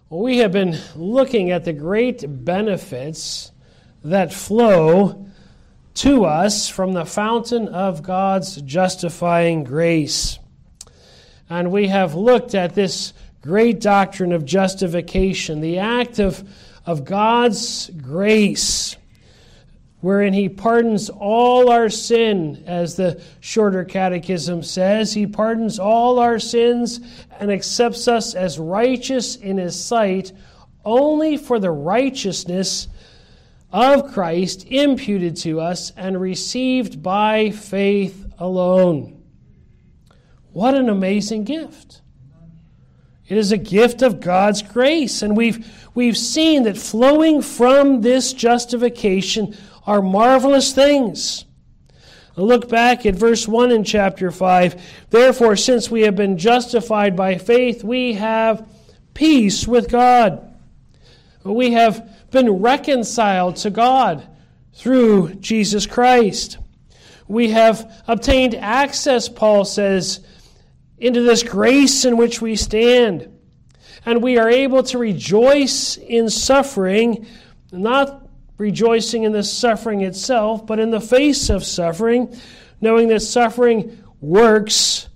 Well, we have been looking at the great benefits that flow to us from the fountain of God's justifying grace. And we have looked at this great doctrine of justification, the act of God's grace, wherein He pardons all our sin, as the Shorter Catechism says. He pardons all our sins and accepts us as righteous in His sight only for the righteousness of Christ imputed to us and received by faith alone. What an amazing gift. It is a gift of God's grace, and we've seen that flowing from this justification are marvelous things. Look back at verse 1 in chapter 5. Therefore, since we have been justified by faith, we have peace with God. We have been reconciled to God through Jesus Christ. We have obtained access, Paul says, into this grace in which we stand. And we are able to rejoice in suffering, not rejoicing in the suffering itself, but in the face of suffering, knowing that suffering works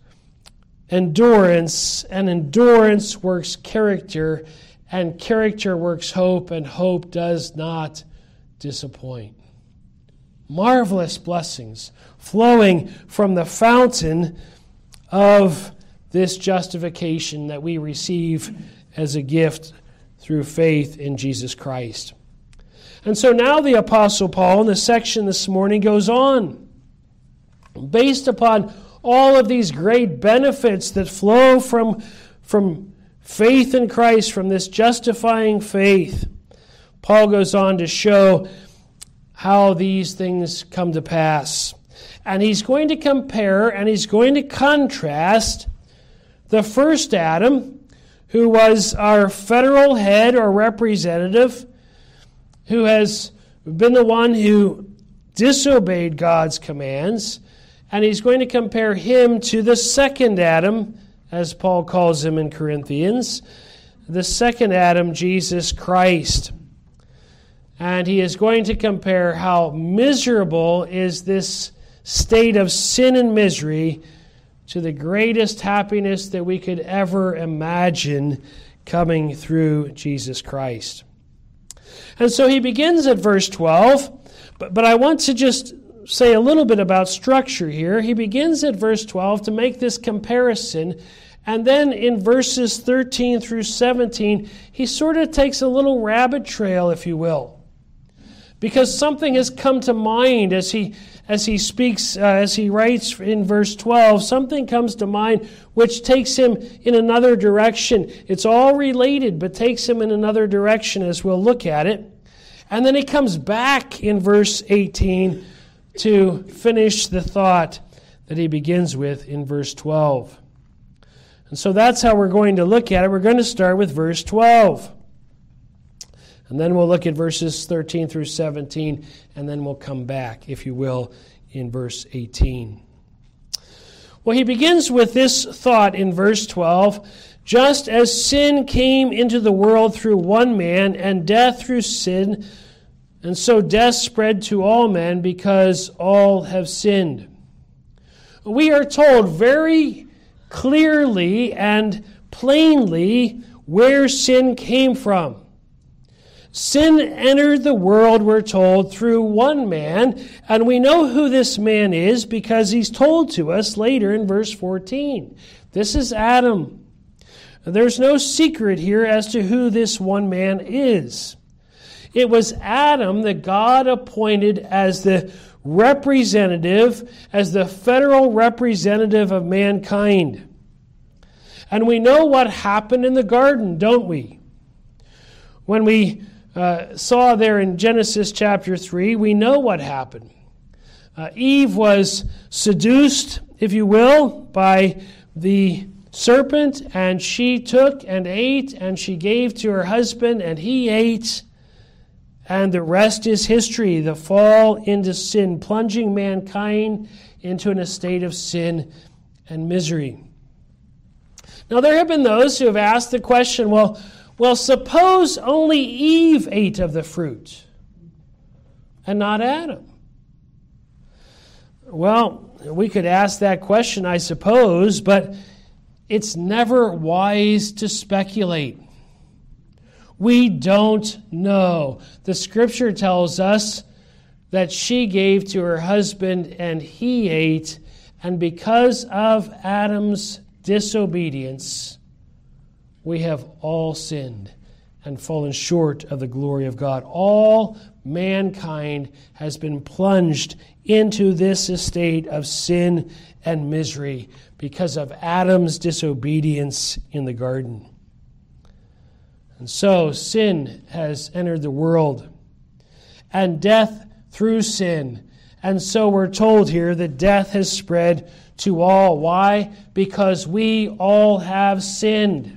endurance, and endurance works character, and character works hope, and hope does not disappoint. Marvelous blessings flowing from the fountain of this justification that we receive as a gift through faith in Jesus Christ. And so now the Apostle Paul in the section this morning goes on. Based upon all of these great benefits that flow from faith in Christ, from this justifying faith, Paul goes on to show how these things come to pass. And he's going to compare and he's going to contrast the first Adam, who was our federal head or representative, who has been the one who disobeyed God's commands, and he's going to compare him to the second Adam, as Paul calls him in Corinthians, the second Adam, Jesus Christ. And he is going to compare how miserable is this state of sin and misery to the greatest happiness that we could ever imagine coming through Jesus Christ. And so he begins at verse 12, but I want to just say a little bit about structure here. He begins at verse 12 to make this comparison, and then in verses 13 through 17, he sort of takes a little rabbit trail, if you will, because something has come to mind as he speaks, as he writes in verse 12, something comes to mind which takes him in another direction. It's all related, but takes him in another direction as we'll look at it. And then he comes back in verse 18 to finish the thought that he begins with in verse 12. And so that's how we're going to look at it. We're going to start with verse 12. And then we'll look at verses 13 through 17, and then we'll come back, if you will, in verse 18. Well, he begins with this thought in verse 12. Just as sin came into the world through one man, and death through sin, and so death spread to all men because all have sinned. We are told very clearly and plainly where sin came from. Sin entered the world, we're told, through one man, and we know who this man is because he's told to us later in verse 14. This is Adam. There's no secret here as to who this one man is. It was Adam that God appointed as the representative, as the federal representative of mankind. And we know what happened in the garden, don't we? When we saw there in Genesis chapter 3, we know what happened. Eve was seduced, if you will, by the serpent, and she took and ate, and she gave to her husband, and he ate, and the rest is history, the fall into sin, plunging mankind into an estate of sin and misery. Now, there have been those who have asked the question, well, Well, suppose only Eve ate of the fruit and not Adam. Well, we could ask that question, I suppose, but it's never wise to speculate. We don't know. The Scripture tells us that she gave to her husband and he ate, and because of Adam's disobedience, we have all sinned and fallen short of the glory of God. All mankind has been plunged into this estate of sin and misery because of Adam's disobedience in the garden. And so sin has entered the world, and death through sin. And so we're told here that death has spread to all. Why? Because we all have sinned.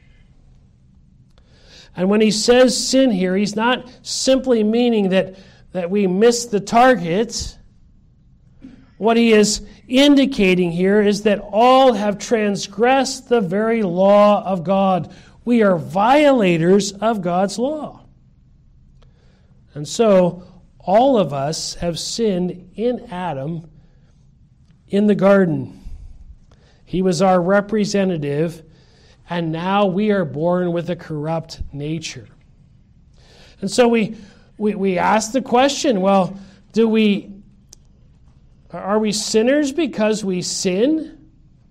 And when he says sin here, he's not simply meaning that we missed the target. What he is indicating here is that all have transgressed the very law of God. We are violators of God's law. And so, all of us have sinned in Adam in the garden. He was our representative, and now we are born with a corrupt nature. And so we ask the question, well, are we sinners because we sin?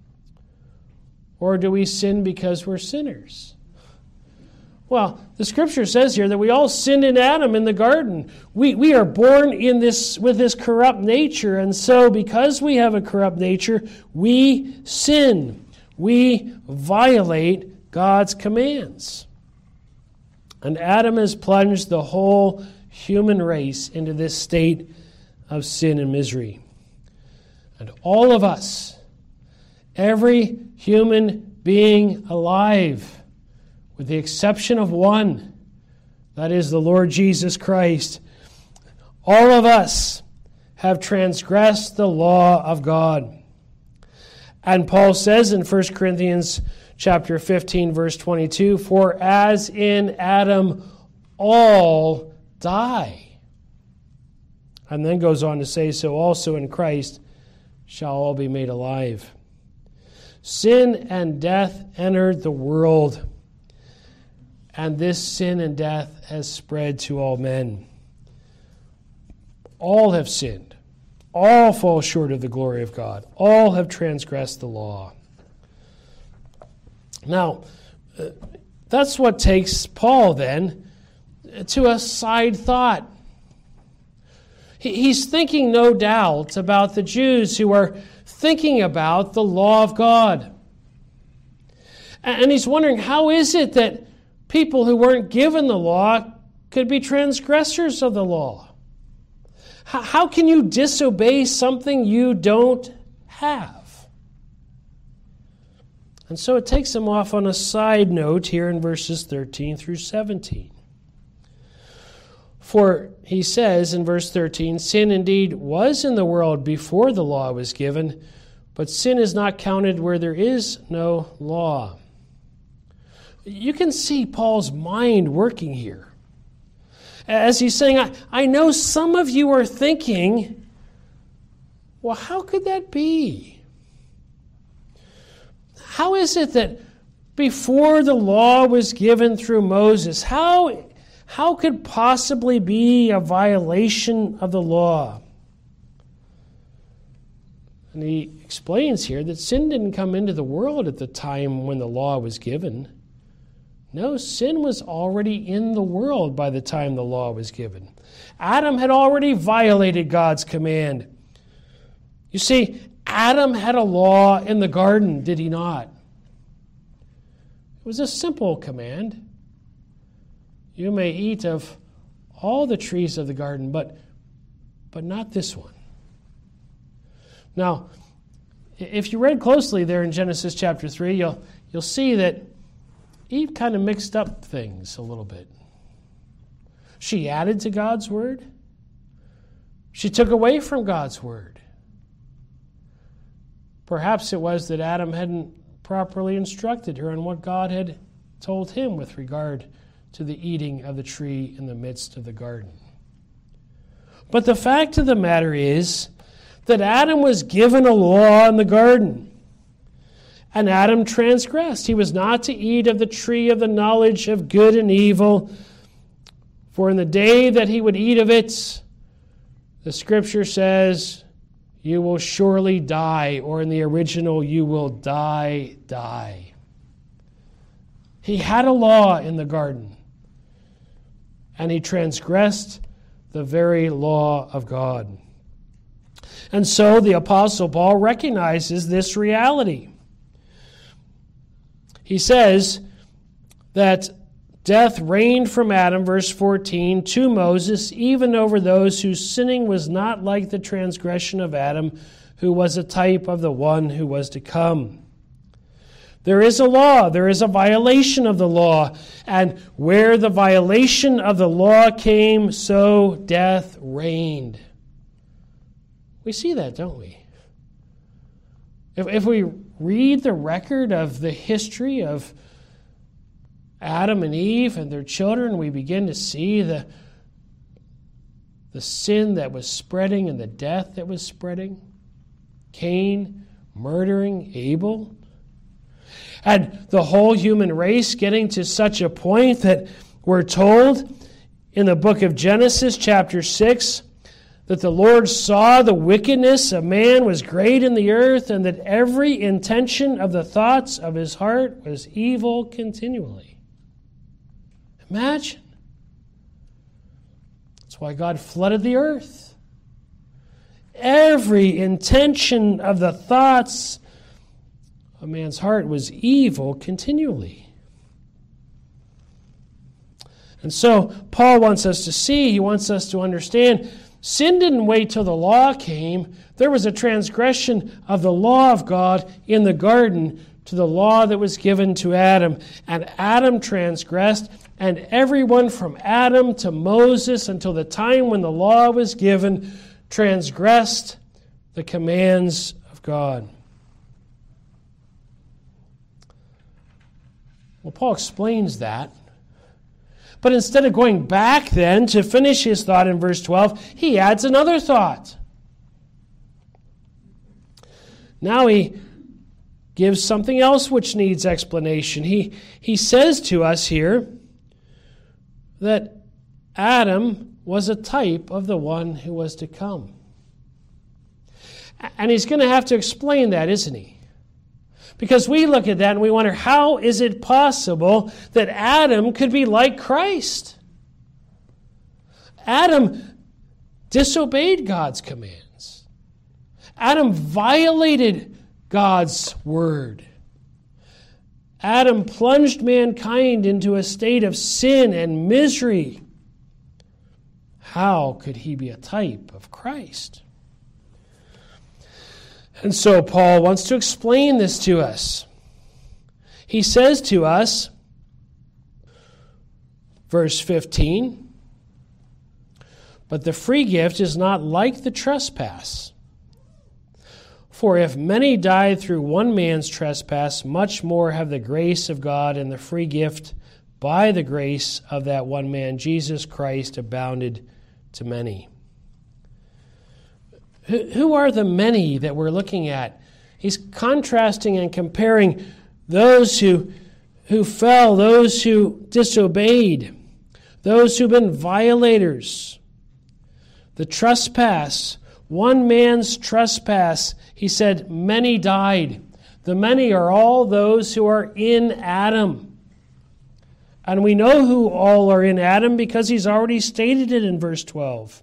Or do we sin because we're sinners? Well, the Scripture says here that we all sinned in Adam in the garden. We are born with this corrupt nature, and so because we have a corrupt nature, we sin. We violate God's commands. And Adam has plunged the whole human race into this state of sin and misery. And all of us, every human being alive, with the exception of one, that is the Lord Jesus Christ, all of us have transgressed the law of God. And Paul says in 1 Corinthians chapter 15, verse 22, "For as in Adam all die." And then goes on to say, "So also in Christ shall all be made alive." Sin and death entered the world, and this sin and death has spread to all men. All have sinned. All fall short of the glory of God. All have transgressed the law. Now, that's what takes Paul then to a side thought. He's thinking, no doubt, about the Jews who are thinking about the law of God. And he's wondering, how is it that people who weren't given the law could be transgressors of the law? How can you disobey something you don't have? And so it takes him off on a side note here in verses 13 through 17. For he says in verse 13, "Sin indeed was in the world before the law was given, but sin is not counted where there is no law." You can see Paul's mind working here. As he's saying, I know some of you are thinking, well, how could that be? How is it that before the law was given through Moses, how could possibly be a violation of the law? And he explains here that sin didn't come into the world at the time when the law was given. No, sin was already in the world by the time the law was given. Adam had already violated God's command. You see, Adam had a law in the garden, did he not? It was a simple command. You may eat of all the trees of the garden, but not this one. Now, if you read closely there in Genesis chapter 3, you'll see that Eve kind of mixed up things a little bit. She added to God's word. She took away from God's word. Perhaps it was that Adam hadn't properly instructed her on what God had told him with regard to the eating of the tree in the midst of the garden. But the fact of the matter is that Adam was given a law in the garden, and Adam transgressed. He was not to eat of the tree of the knowledge of good and evil, for in the day that he would eat of it, the Scripture says, you will surely die, or in the original, you will die. He had a law in the garden, and he transgressed the very law of God. And so the Apostle Paul recognizes this reality. He says that death reigned from Adam, verse 14, to Moses, even over those whose sinning was not like the transgression of Adam, who was a type of the one who was to come. There is a law, there is a violation of the law, and where the violation of the law came, so death reigned. We see that, don't we? If we read the record of the history of Adam and Eve and their children, we begin to see the sin that was spreading and the death that was spreading. Cain murdering Abel. And the whole human race getting to such a point that we're told in the book of Genesis chapter 6 that the Lord saw the wickedness of man was great in the earth, and that every intention of the thoughts of his heart was evil continually. Imagine. That's why God flooded the earth. Every intention of the thoughts of man's heart was evil continually. And so Paul wants us to see, he wants us to understand, sin didn't wait till the law came. There was a transgression of the law of God in the garden to the law that was given to Adam. And Adam transgressed, and everyone from Adam to Moses until the time when the law was given transgressed the commands of God. Well, Paul explains that. But instead of going back then to finish his thought in verse 12, he adds another thought. Now he gives something else which needs explanation. He says to us here that Adam was a type of the one who was to come. And he's going to have to explain that, isn't he? Because we look at that and we wonder, how is it possible that Adam could be like Christ? Adam disobeyed God's commands. Adam violated God's word. Adam plunged mankind into a state of sin and misery. How could he be a type of Christ? And so Paul wants to explain this to us. He says to us, verse 15, but the free gift is not like the trespass. For if many died through one man's trespass, much more have the grace of God and the free gift by the grace of that one man, Jesus Christ, abounded to many. Who are the many that we're looking at? He's contrasting and comparing those who fell, those who disobeyed, those who've been violators. The trespass, one man's trespass, he said, many died. The many are all those who are in Adam. And we know who all are in Adam because he's already stated it in verse 12.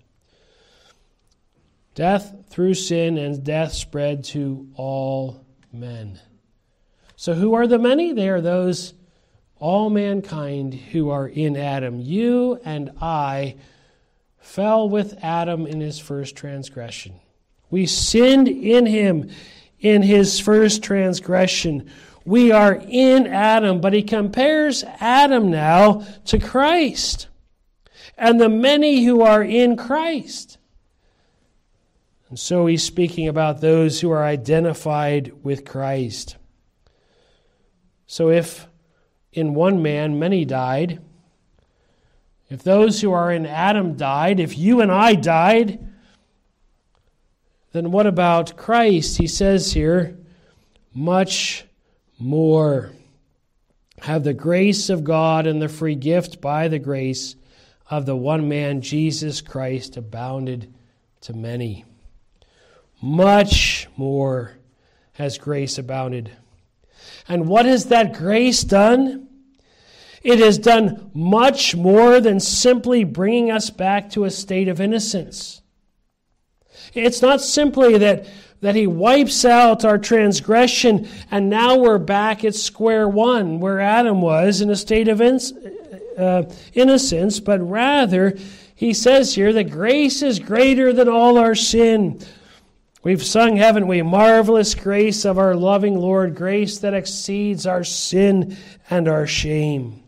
Death through sin, and death spread to all men. So who are the many? They are those, all mankind who are in Adam. You and I fell with Adam in his first transgression. We sinned in him in his first transgression. We are in Adam, but he compares Adam now to Christ and the many who are in Christ. And so he's speaking about those who are identified with Christ. So if in one man many died, if those who are in Adam died, if you and I died, then what about Christ? He says here, much more have the grace of God and the free gift by the grace of the one man, Jesus Christ, abounded to many. Much more has grace abounded. And what has that grace done? It has done much more than simply bringing us back to a state of innocence. It's not simply that he wipes out our transgression and now we're back at square one where Adam was in a state of innocence, but rather, he says here that grace is greater than all our sin. We've sung, haven't we? Marvelous grace of our loving Lord, grace that exceeds our sin and our shame.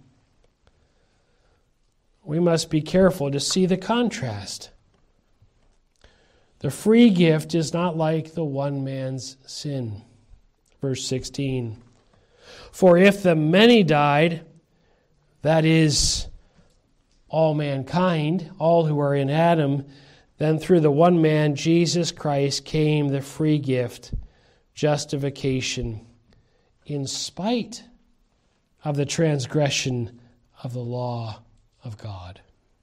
We must be careful to see the contrast. The free gift is not like the one man's sin. Verse 16. For if the many died, that is, all mankind, all who are in Adam, then through the one man, Jesus Christ, came the free gift, justification, in spite of the transgression of the law of God.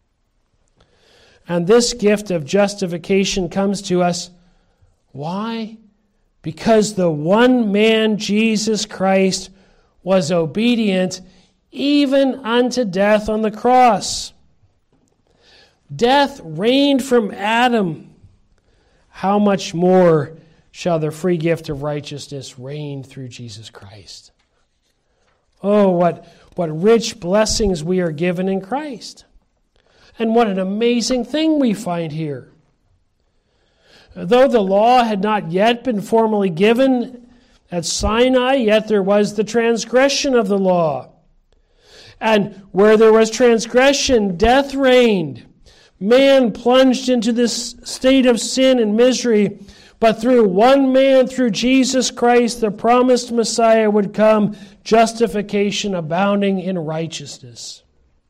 And this gift of justification comes to us. Why? Because the one man, Jesus Christ, was obedient even unto death on the cross. Death reigned from Adam. How much more shall the free gift of righteousness reign through Jesus Christ? Oh, what rich blessings we are given in Christ. And what an amazing thing we find here. Though the law had not yet been formally given at Sinai, yet there was the transgression of the law. And where there was transgression, death reigned. Man plunged into this state of sin and misery, but through one man, through Jesus Christ, the promised Messiah would come, justification abounding in righteousness.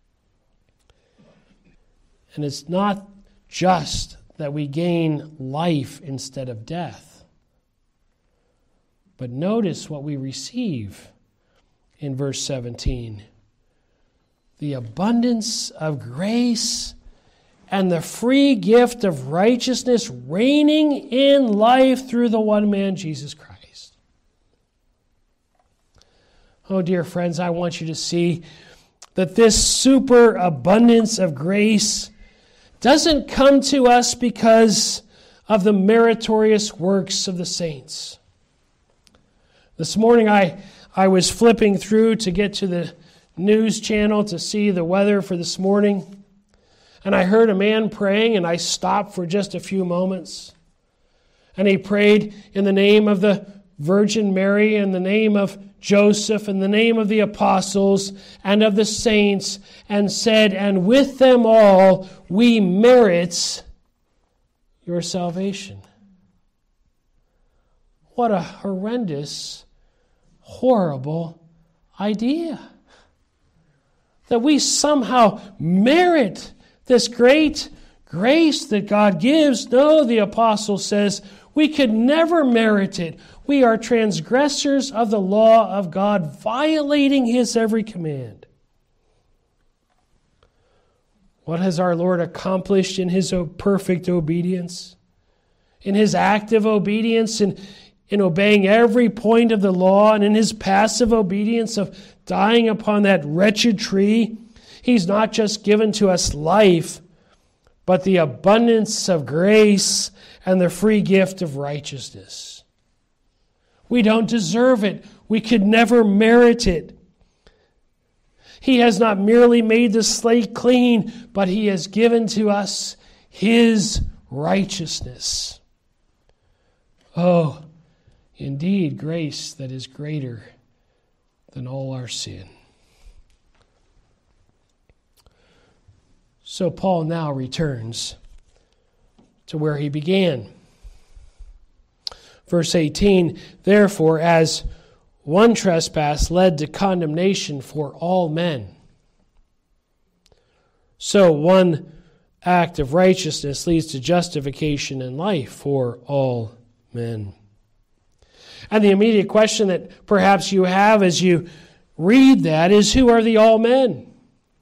And it's not just that we gain life instead of death. But notice what we receive in verse 17. The abundance of grace and the free gift of righteousness reigning in life through the one man, Jesus Christ. Oh, dear friends, I want you to see that this superabundance of grace doesn't come to us because of the meritorious works of the saints. This morning I was flipping through to get to the news channel to see the weather for this morning, and I heard a man praying, and I stopped for just a few moments. And he prayed in the name of the Virgin Mary, in the name of Joseph, in the name of the apostles and of the saints, and said, and with them all we merit your salvation. What a horrendous, horrible idea. That we somehow merit this great grace that God gives. No, the apostle says, we could never merit it. We are transgressors of the law of God, violating His every command. What has our Lord accomplished in His perfect obedience? In His active obedience, in obeying every point of the law, and in His passive obedience of dying upon that wretched tree? He's not just given to us life, but the abundance of grace and the free gift of righteousness. We don't deserve it. We could never merit it. He has not merely made the slate clean, but He has given to us His righteousness. Oh, indeed, grace that is greater than all our sin. So Paul now returns to where he began. Verse 18, therefore, as one trespass led to condemnation for all men. So one act of righteousness leads to justification and life for all men. And the immediate question that perhaps you have as you read that is, who are the all men?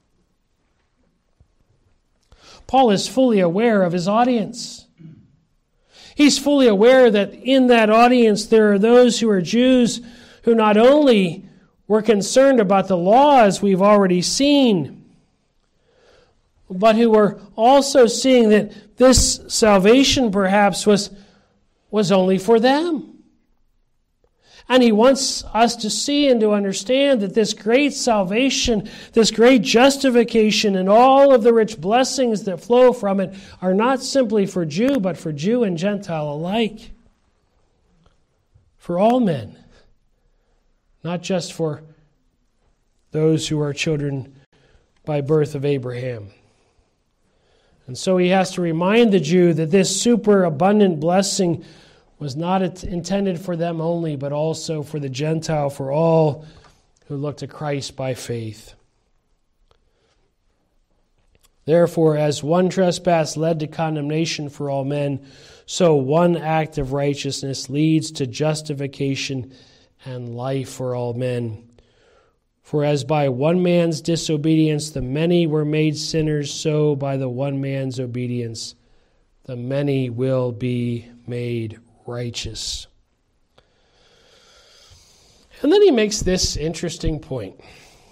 Paul is fully aware of his audience. He's fully aware that in that audience there are those who are Jews who not only were concerned about the law, as we've already seen, but who were also seeing that this salvation perhaps was only for them. And he wants us to see and to understand that this great salvation, this great justification, and all of the rich blessings that flow from it are not simply for Jew, but for Jew and Gentile alike. For all men. Not just for those who are children by birth of Abraham. And so he has to remind the Jew that this superabundant blessing was not intended for them only, but also for the Gentile, for all who look to Christ by faith. Therefore, as one trespass led to condemnation for all men, so one act of righteousness leads to justification and life for all men. For as by one man's disobedience the many were made sinners, so by the one man's obedience the many will be made righteous. And then he makes this interesting point.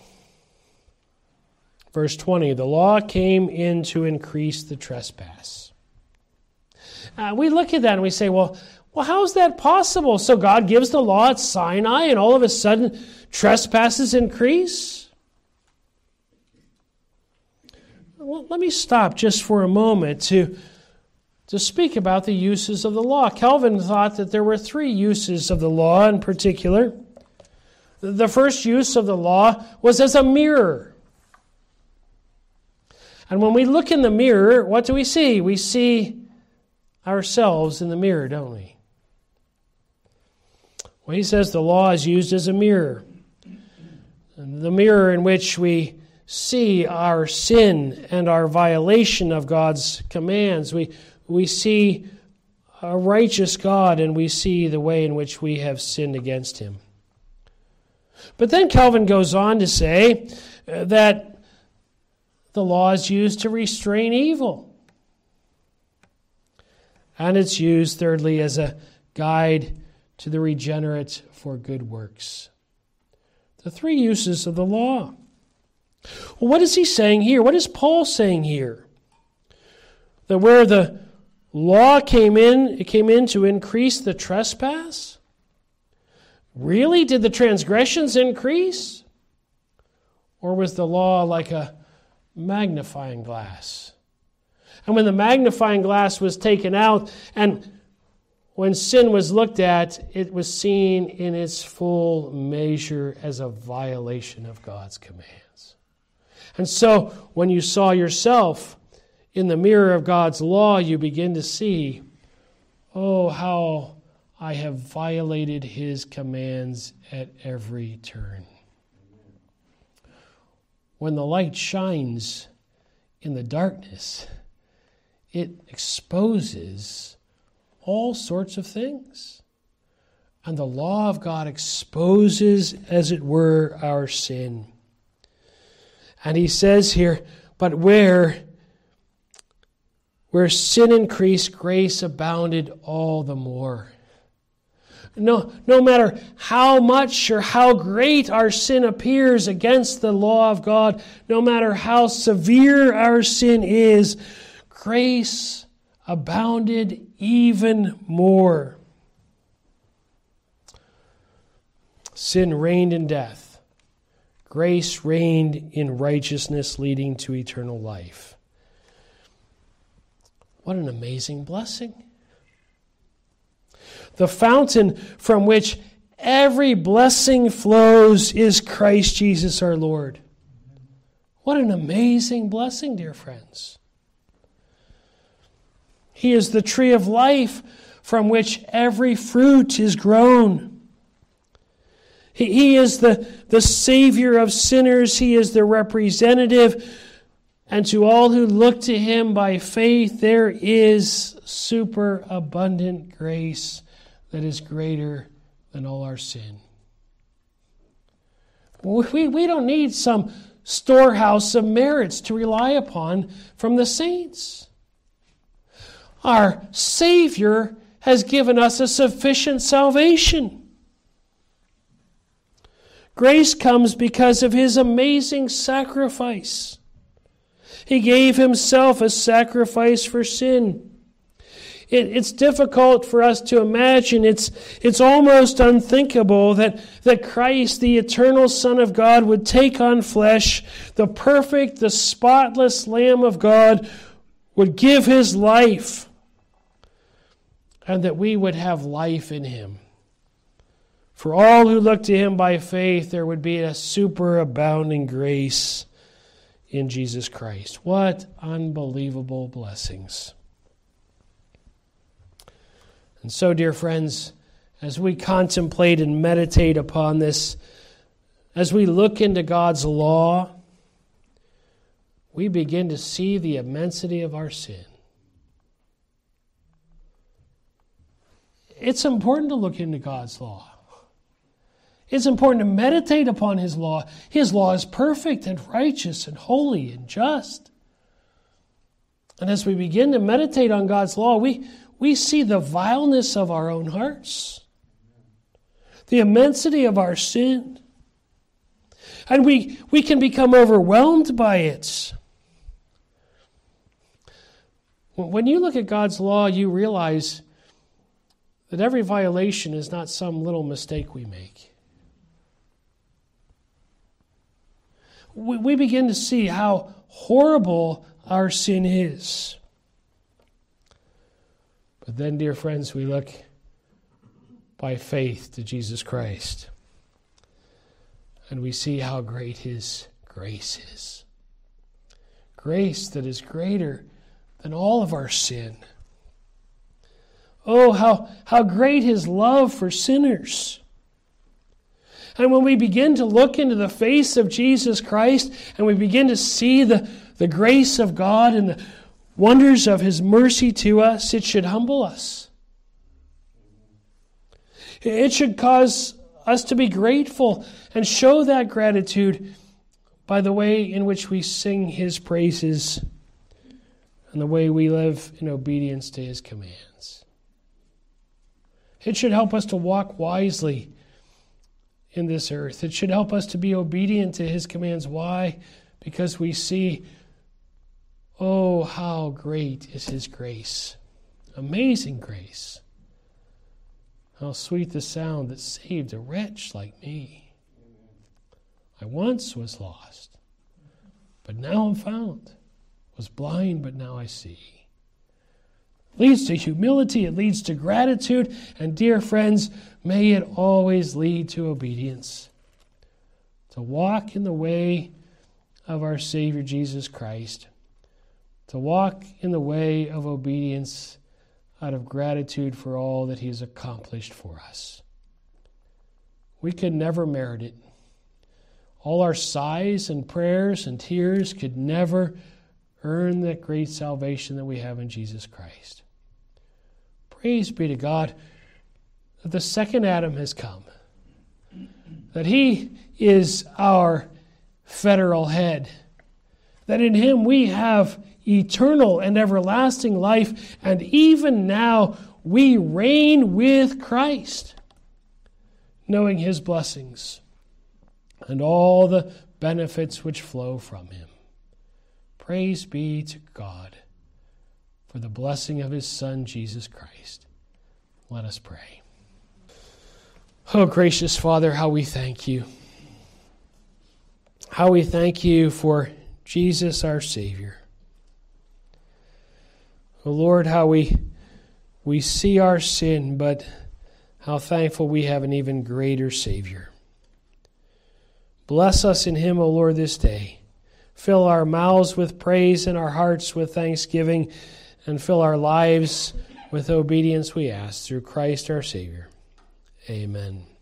Verse 20, the law came in to increase the trespass. We look at that and we say, well, how is that possible? So God gives the law at Sinai and all of a sudden trespasses increase? Well, let me stop just for a moment to speak about the uses of the law. Calvin thought that there were three uses of the law in particular. The first use of the law was as a mirror. And when we look in the mirror, what do we see? We see ourselves in the mirror, don't we? Well, he says the law is used as a mirror. The mirror in which we see our sin and our violation of God's commands. We see a righteous God, and we see the way in which we have sinned against him. But then Calvin goes on to say that the law is used to restrain evil. And it's used, thirdly, as a guide to the regenerate for good works. The three uses of the law. Well, what is he saying here? What is Paul saying here? That where the law came in, it came in to increase the trespass? Really? Did the transgressions increase? Or was the law like a magnifying glass? And when the magnifying glass was taken out and when sin was looked at, it was seen in its full measure as a violation of God's commands. And so when you saw yourself in the mirror of God's law, you begin to see, oh, how I have violated his commands at every turn. When the light shines in the darkness, it exposes all sorts of things. And the law of God exposes, as it were, our sin. And he says here, but where sin increased, grace abounded all the more. No matter how much or how great our sin appears against the law of God, no matter how severe our sin is, grace abounded even more. Sin reigned in death. Grace reigned in righteousness, leading to eternal life. What an amazing blessing. The fountain from which every blessing flows is Christ Jesus our Lord. What an amazing blessing, dear friends. He is the tree of life from which every fruit is grown. He is the Savior of sinners. He is the representative. And to all who look to Him by faith, there is superabundant grace that is greater than all our sin. We don't need some storehouse of merits to rely upon from the saints. Our Savior has given us a sufficient salvation. Grace comes because of His amazing sacrifice. He gave Himself a sacrifice for sin. It's difficult for us to imagine. It's almost unthinkable that Christ, the eternal Son of God, would take on flesh, the perfect, the spotless Lamb of God, would give His life, and that we would have life in Him. For all who look to Him by faith, there would be a superabounding grace in Jesus Christ. What unbelievable blessings. And so, dear friends, as we contemplate and meditate upon this, as we look into God's law, we begin to see the immensity of our sin. It's important to look into God's law. It's important to meditate upon His law. His law is perfect and righteous and holy and just. And as we begin to meditate on God's law, we see the vileness of our own hearts, the immensity of our sin, and we can become overwhelmed by it. When you look at God's law, you realize that every violation is not some little mistake we make. We begin to see how horrible our sin is. But then, dear friends, we look by faith to Jesus Christ, and we see how great His grace is. Grace that is greater than all of our sin. Oh, how great His love for sinners. And when we begin to look into the face of Jesus Christ, and we begin to see the grace of God and the wonders of His mercy to us, it should humble us. It should cause us to be grateful and show that gratitude by the way in which we sing His praises and the way we live in obedience to His commands. It should help us to walk wisely in this earth. It should help us to be obedient to His commands. Why? Because we see, oh, how great is His grace. Amazing grace. How sweet the sound that saved a wretch like me. I once was lost, but now I'm found. Was blind, but now I see. It leads to humility. It leads to gratitude. And dear friends, may it always lead to obedience. To walk in the way of our Savior Jesus Christ. To walk in the way of obedience out of gratitude for all that He has accomplished for us. We could never merit it. All our sighs and prayers and tears could never earn that great salvation that we have in Jesus Christ. Praise be to God that the second Adam has come, that He is our federal head, that in Him we have eternal and everlasting life, and even now we reign with Christ, knowing His blessings and all the benefits which flow from Him. Praise be to God for the blessing of His Son, Jesus Christ. Let us pray. Oh, gracious Father, how we thank You. How we thank You for Jesus, our Savior. Oh, Lord, how we see our sin, but how thankful we have an even greater Savior. Bless us in Him, O Lord, this day. Fill our mouths with praise and our hearts with thanksgiving, and fill our lives with obedience, we ask, through Christ our Savior. Amen.